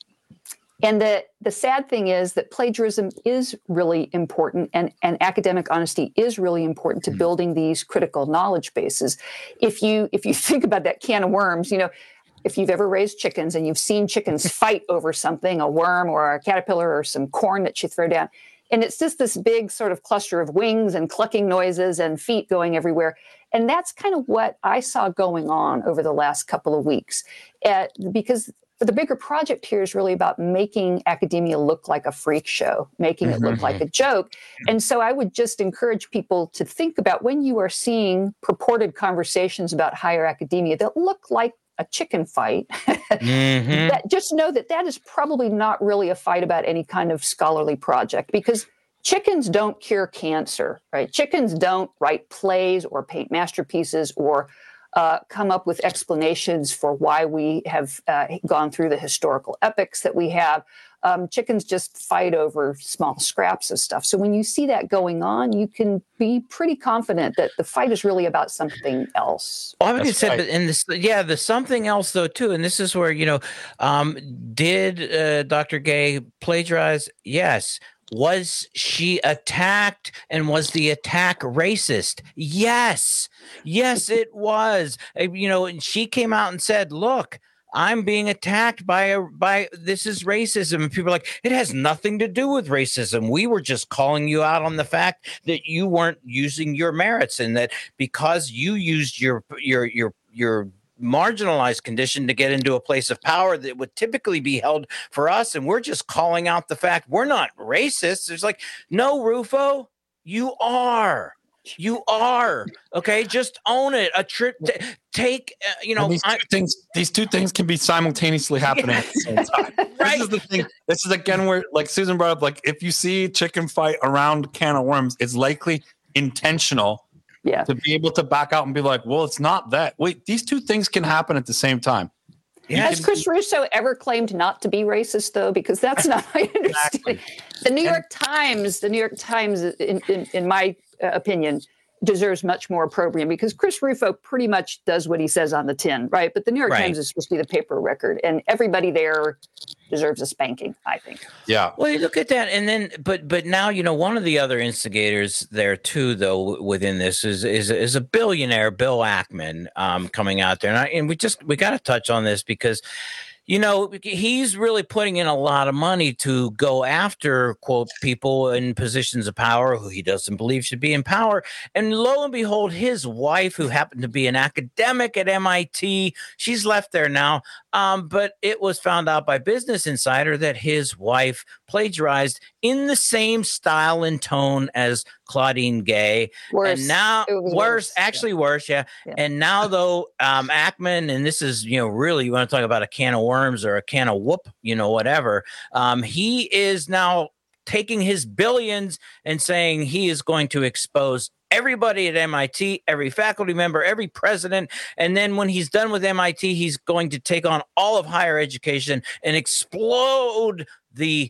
And the, the sad thing is that plagiarism is really important, and, and academic honesty is really important to building these critical knowledge bases. If you if you think about that can of worms, you know, if you've ever raised chickens and you've seen chickens fight over something, a worm or a caterpillar or some corn that you throw down, and it's just this big sort of cluster of wings and clucking noises and feet going everywhere. And that's kind of what I saw going on over the last couple of weeks, uh, because the bigger project here is really about making academia look like a freak show, making it look like a joke. And so I would just encourage people to think about when you are seeing purported conversations about higher academia that look like a chicken fight, mm-hmm. that just know that that is probably not really a fight about any kind of scholarly project, because chickens don't cure cancer, right? Chickens don't write plays or paint masterpieces or Uh, come up with explanations for why we have uh, gone through the historical epics that we have. Um, chickens just fight over small scraps of stuff. So when you see that going on, you can be pretty confident that the fight is really about something else. Well, I would say, but in this, yeah, the something else though too, and this is where, you know, um, did uh, Doctor Gay plagiarize? Yes. Was she attacked, and was the attack racist? Yes. Yes, it was. You know, and she came out and said, look, I'm being attacked by a by this is racism. And people are like, it has nothing to do with racism. We were just calling you out on the fact that you weren't using your merits, and that because you used your your your your marginalized condition to get into a place of power that would typically be held for us, and we're just calling out the fact we're not racist. It's like, no, Rufo, you are. You are. Okay, just own it. A trip. T- take. Uh, you know, and these two I, things. These two things can be simultaneously happening at the same time. Right. This is the thing. This is again where, like Susan brought up, like if you see chicken fight around can of worms, it's likely intentional. Yeah. To be able to back out and be like, well, it's not that. Wait, these two things can happen at the same time. Yeah. Has Chris Russo ever claimed not to be racist, though? Because that's not my understanding. The New York Times, the New York Times, in, in, in my uh, opinion, deserves much more opprobrium, because Chris Rufo pretty much does what he says on the tin, right? But the New York right. Times is supposed to be the paper record, and everybody there deserves a spanking, I think. Yeah. Well, you look at that, and then, but but now, you know, one of the other instigators there too, though, within this is is is a billionaire, Bill Ackman, um, coming out there, and, I, and we just we got to touch on this because, you know, he's really putting in a lot of money to go after, quote, people in positions of power who he doesn't believe should be in power. And lo and behold, his wife, who happened to be an academic at M I T, she's left there now. Um, but it was found out by Business Insider that his wife plagiarized in the same style and tone as Claudine Gay. Worse. And now, worse, worse, actually yeah. worse, yeah. yeah. And now, though, um, Ackman, and this is, you know, really, you want to talk about a can of worms or a can of whoop, you know, whatever. Um, he is now taking his billions and saying he is going to expose everybody at M I T, every faculty member, every president. And then when he's done with M I T, he's going to take on all of higher education and explode the,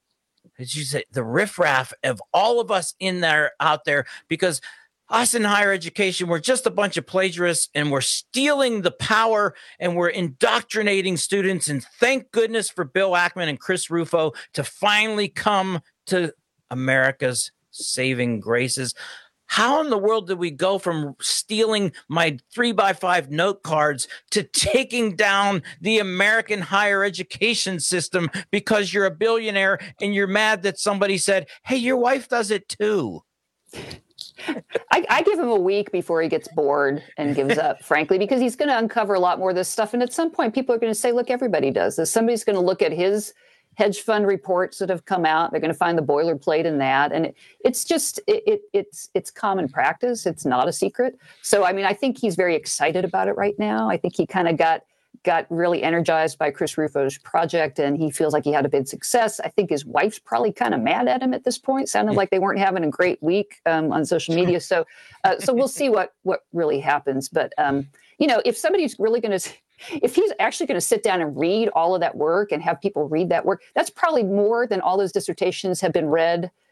as you say, the riffraff of all of us in there, out there, because us in higher education, we're just a bunch of plagiarists, and we're stealing the power, and we're indoctrinating students. And thank goodness for Bill Ackman and Chris Rufo to finally come to America's saving graces. How in the world did we go from stealing my three by five note cards to taking down the American higher education system because you're a billionaire and you're mad that somebody said, hey, your wife does it too? I, I give him a week before he gets bored and gives up, frankly, because he's going to uncover a lot more of this stuff. And at some point, people are going to say, look, everybody does this. Somebody's going to look at his hedge fund reports that have come out. They're going to find the boilerplate in that. And it, it's just, it, it, it's it's common practice. It's not a secret. So, I mean, I think he's very excited about it right now. I think he kind of got got really energized by Chris Rufo's project, and he feels like he had a big success. I think his wife's probably kind of mad at him at this point. Sounded like they weren't having a great week um, on social media. So, uh, so we'll see what what really happens. But um, you know, if somebody's really going to, if he's actually going to sit down and read all of that work and have people read that work, that's probably more than all those dissertations have been read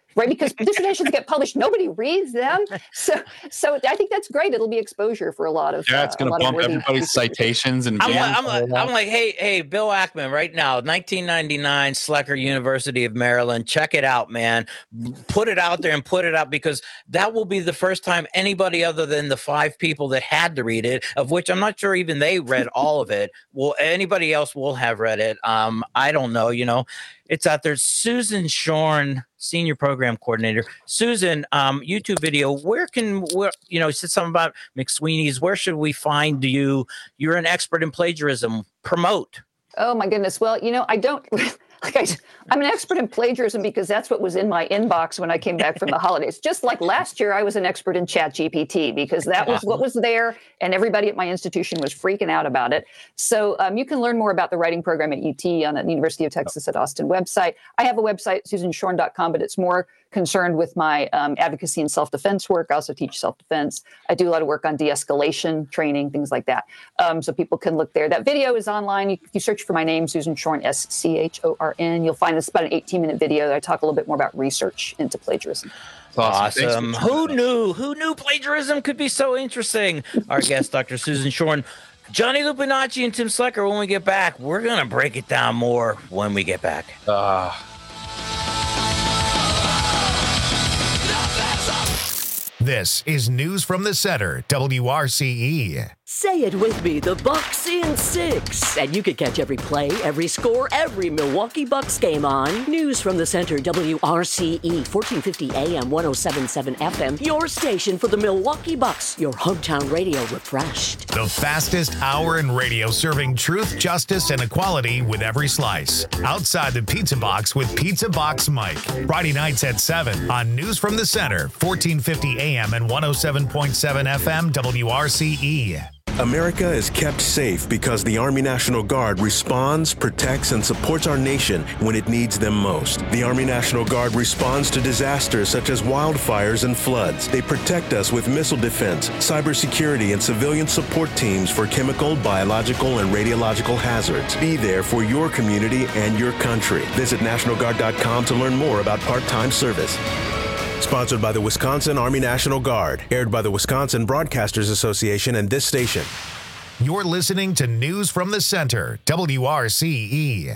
right? Because dissertations get published, nobody reads them. So, so I think that's great. It'll be exposure for a lot of yeah. It's going to bump everybody's citations and. I'm, I'm, I'm, I'm like, hey, hey, Bill Ackman, right now, nineteen ninety-nine, Schlechter University of Maryland. Check it out, man. Put it out there and put it out, because that will be the first time anybody other than the five people that had to read it, of which I'm not sure even they read all of it. Well, anybody else will have read it. Um, I don't know. You know, it's out there. Susan Shorn, Senior Program Coordinator. Susan, um, YouTube video. Where can where you know? Said something about McSweeney's. Where should we find you? You're an expert in plagiarism. Promote. Oh my goodness. Well, you know, I don't. Like I, I'm an expert in plagiarism because that's what was in my inbox when I came back from the holidays. Just like last year, I was an expert in ChatGPT because that was what was there, and everybody at my institution was freaking out about it. So um, you can learn more about the writing program at U T on the University of Texas at Austin website. I have a website, susan shorn dot com, but it's more concerned with my um, advocacy and self-defense work. I also teach self-defense. I do a lot of work on de-escalation training, things like that. Um, so people can look there. That video is online. You, if you search for my name, Susan Shorn, S C H O R N, you'll find it's about an eighteen minute video that I talk a little bit more about research into plagiarism. Awesome. Who knew? Who knew plagiarism could be so interesting? Our guest, Doctor Susan Shorn. Johnny Lupinacci and Tim Schlechter, when we get back, we're going to break it down more when we get back. Uh, This is News from the Center, W R C E. Say it with me, the Bucks in six. And you can catch every play, every score, every Milwaukee Bucks game on News from the Center, W R C E, fourteen fifty A M, one oh seven point seven F M. Your station for the Milwaukee Bucks, your hometown radio refreshed. The fastest hour in radio, serving truth, justice, and equality with every slice. Outside the Pizza Box with Pizza Box Mike. Friday nights at seven on News from the Center, fourteen fifty A M and one oh seven point seven F M, W R C E. America is kept safe because the Army National Guard responds, protects, and supports our nation when it needs them most. The Army National Guard responds to disasters such as wildfires and floods. They protect us with missile defense, cybersecurity, and civilian support teams for chemical, biological, and radiological hazards. Be there for your community and your country. Visit National Guard dot com to learn more about part-time service. Sponsored by the Wisconsin Army National Guard. Aired by the Wisconsin Broadcasters Association and this station. You're listening to News from the Center, W R C E.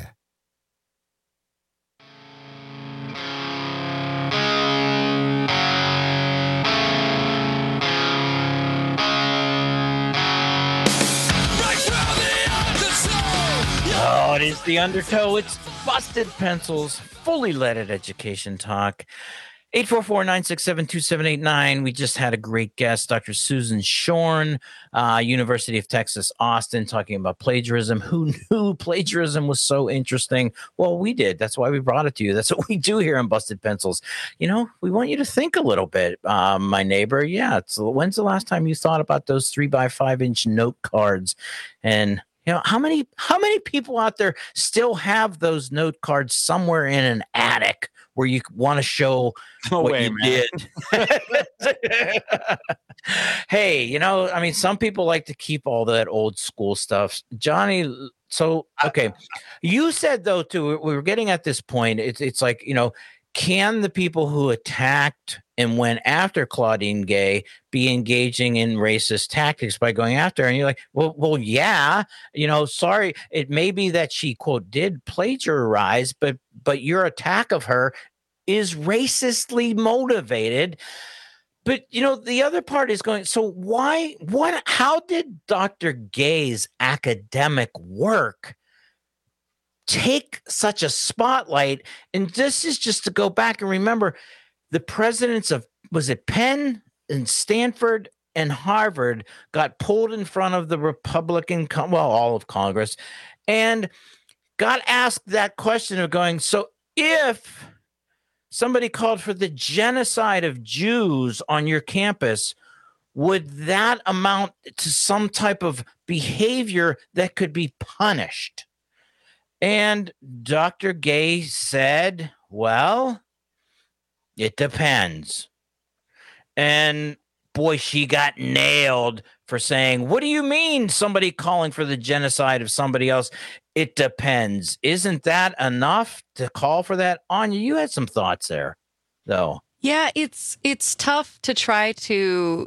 Oh, it is the Undertow. It's Busted Pencils, fully leaded education talk. eight four four, nine six seven, two seven eight nine. We just had a great guest, Doctor Susan Shorn, uh, University of Texas, Austin, talking about plagiarism. Who knew plagiarism was so interesting? Well, we did. That's why we brought it to you. That's what we do here on Busted Pencils. You know, we want you to think a little bit. Um, my neighbor, yeah. It's, when's the last time you thought about those three by five inch note cards? And you know, how many how many people out there still have those note cards somewhere in an attic where you want to show no what way, you man. did? Hey, you know, I mean, some people like to keep all that old school stuff. Johnny, so, okay. You said, though, too, we were getting at this point, it's, it's like, you know, can the people who attacked and went after Claudine Gay be engaging in racist tactics by going after her? And you're like, well, well, yeah, you know, sorry. It may be that she, quote, did plagiarize, but but your attack of her is racistly motivated. But, you know, the other part is going, so why, what, how did Doctor Gay's academic work take such a spotlight? And this is just to go back and remember the presidents of, was it Penn and Stanford and Harvard got pulled in front of the Republican, well, all of Congress, and got asked that question of going, so if somebody called for the genocide of Jews on your campus, would that amount to some type of behavior that could be punished? And Doctor Gay said, well, it depends. And boy, she got nailed for saying, what do you mean somebody calling for the genocide of somebody else? It depends. Isn't that enough to call for that? Anya, you had some thoughts there. though. Yeah, it's it's tough to try to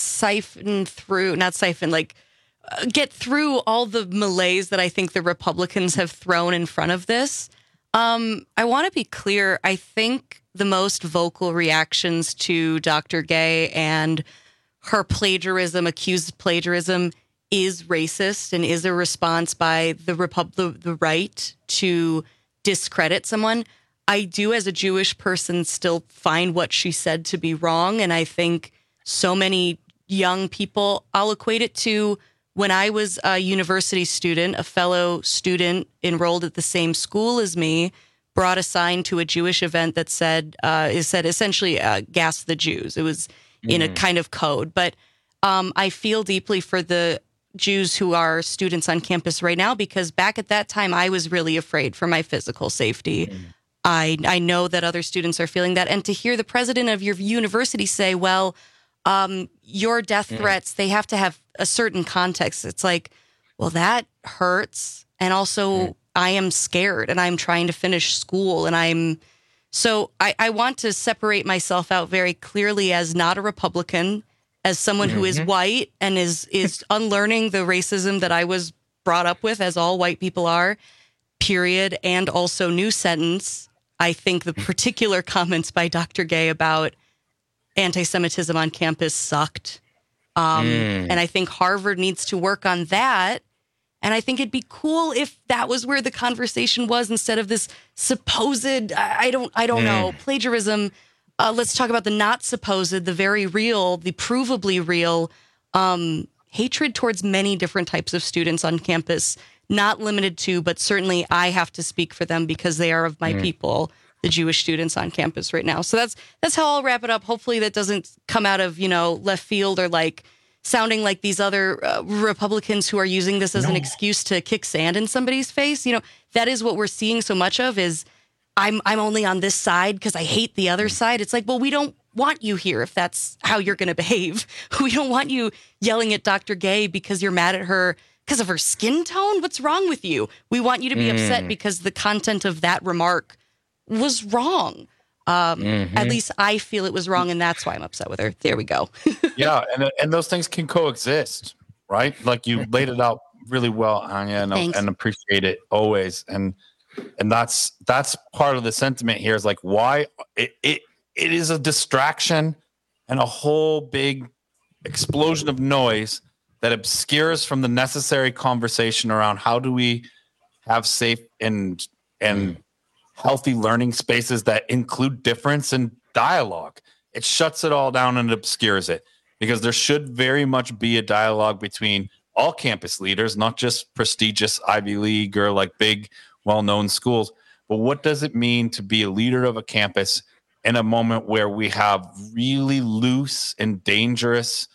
siphon through, not siphon, like uh, get through all the malaise that I think the Republicans have thrown in front of this. Um, I want to be clear. I think the most vocal reactions to Doctor Gay and her plagiarism, accused plagiarism, is racist and is a response by the Repub- the, the right to discredit someone. I do, as a Jewish person, still find what she said to be wrong. And I think so many young people, I'll equate it to when I was a university student, a fellow student enrolled at the same school as me, brought a sign to a Jewish event that said, uh, it said essentially, uh, gas the Jews. It was in mm. a kind of code. But um, I feel deeply for the Jews who are students on campus right now, because back at that time, I was really afraid for my physical safety. Mm. I, I know that other students are feeling that. And to hear the president of your university say, well, um, your death threats, they have to have a certain context. It's like, well, that hurts. And also, mm. I am scared and I'm trying to finish school. And I'm so I, I want to separate myself out very clearly as not a Republican, as someone mm-hmm. who is white and is is unlearning the racism that I was brought up with, as all white people are, period. And also, new sentence, I think the particular comments by Doctor Gay about anti-Semitism on campus sucked. Um, mm. And I think Harvard needs to work on that. And I think it'd be cool if that was where the conversation was, instead of this supposed, I don't, I don't mm. know, plagiarism. Uh, let's talk about the not supposed, the very real, the provably real um, hatred towards many different types of students on campus, not limited to, but certainly I have to speak for them because they are of my mm. people, the Jewish students on campus right now. So that's that's how I'll wrap it up. Hopefully that doesn't come out of, you know, left field or like sounding like these other uh, Republicans who are using this as no. an excuse to kick sand in somebody's face. You know, that is what we're seeing so much of, is I'm I'm only on this side because I hate the other side. It's like, well, we don't want you here if that's how you're going to behave. We don't want you yelling at Doctor Gay because you're mad at her because of her skin tone. What's wrong with you? We want you to be mm. upset because the content of that remark was wrong. Um, mm-hmm. At least I feel it was wrong, and that's why I'm upset with her. There we go. Yeah, and and those things can coexist, right? Like you laid it out really well, Anya, and, and appreciate it always. And and that's that's part of the sentiment here, is like, why it it, it is a distraction and a whole big explosion of noise that obscures from the necessary conversation around how do we have safe and and mm. healthy learning spaces that include difference and dialogue. It shuts it all down and obscures it, because there should very much be a dialogue between all campus leaders, not just prestigious Ivy League or like big, well-known schools. But what does it mean to be a leader of a campus in a moment where we have really loose and dangerous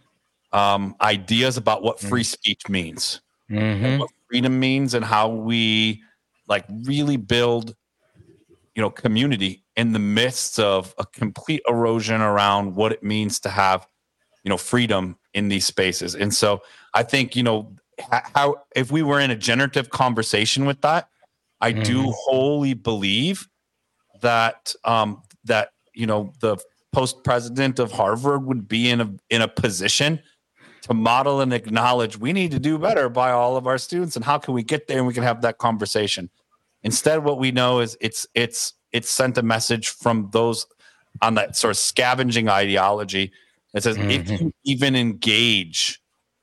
um, ideas about what free speech means, mm-hmm. and what freedom means, and how we like really build, you know, community in the midst of a complete erosion around what it means to have, you know, freedom in these spaces. And so I think, you know, how, if we were in a generative conversation with that, I mm. do wholly believe that, um, that, you know, the post president of Harvard would be in a, in a position to model and acknowledge we need to do better by all of our students. And how can we get there? And we can have that conversation. Instead, what we know is it's, it's, it's sent a message from those on that sort of scavenging ideology that says, mm-hmm. if you even engage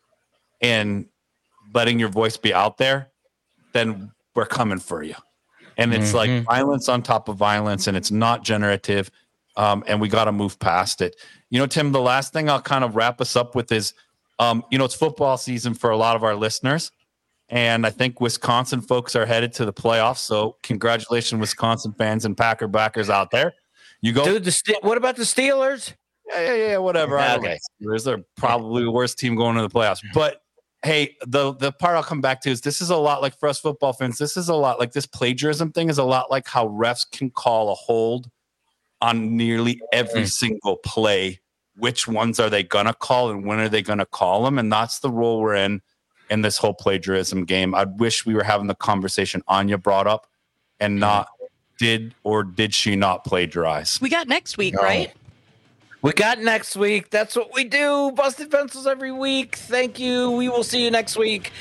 in letting your voice be out there, then we're coming for you. And it's mm-hmm. like violence on top of violence, and it's not generative. Um, and we got to move past it. You know, Tim, the last thing I'll kind of wrap us up with is, um, you know, it's football season for a lot of our listeners. And I think Wisconsin folks are headed to the playoffs. So congratulations, Wisconsin fans and Packer backers out there. You go. Dude, the Ste- what about the Steelers? Yeah, yeah, yeah, whatever. Yeah, I okay. Steelers are probably the worst team going to the playoffs. But hey, the the part I'll come back to is this is a lot like, for us football fans, this is a lot like this plagiarism thing is a lot like how refs can call a hold on nearly every mm. single play. Which ones are they going to call and when are they going to call them? And that's the role we're in in this whole plagiarism game. I wish we were having the conversation Anya brought up and not did or did she not plagiarize? We got next week, No. right? We got next week. That's what we do. Busted Pencils every week. Thank you. We will see you next week.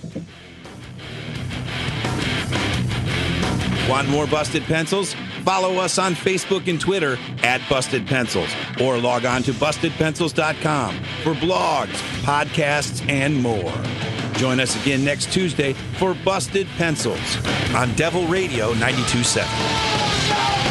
Want more Busted Pencils? Follow us on Facebook and Twitter at Busted Pencils, or log on to busted pencils dot com for blogs, podcasts, and more. Join us again next Tuesday for Busted Pencils on Devil Radio ninety-two point seven.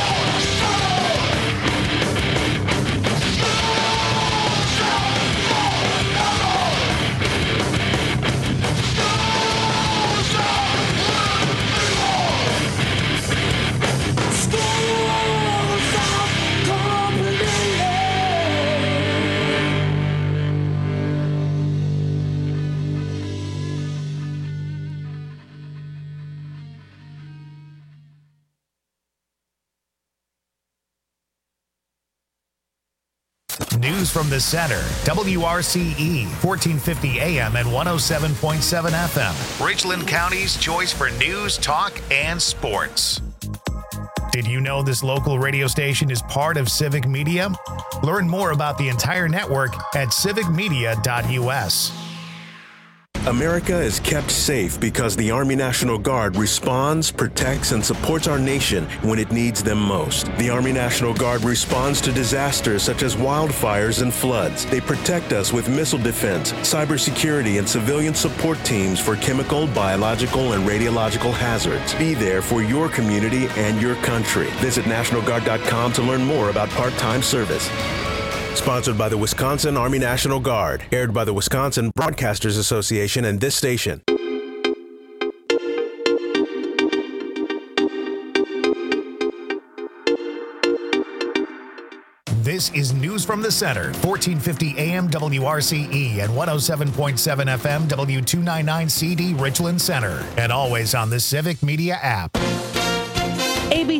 News from the center. W R C E, fourteen fifty A M and one oh seven point seven F M. Richland County's choice for news, talk, and sports. Did you know this local radio station is part of Civic Media? Learn more about the entire network at civic media dot U S. America is kept safe because the Army National Guard responds, protects, and supports our nation when it needs them most. The Army National Guard responds to disasters such as wildfires and floods. They protect us with missile defense, cybersecurity, and civilian support teams for chemical, biological, and radiological hazards. Be there for your community and your country. Visit national guard dot com to learn more about part-time service. Sponsored by the Wisconsin Army National Guard. Aired by the Wisconsin Broadcasters Association and this station. This is News from the Center, fourteen fifty A M W R C E and one oh seven point seven F M W two ninety-nine C D Richland Center. And always on the Civic Media app. A B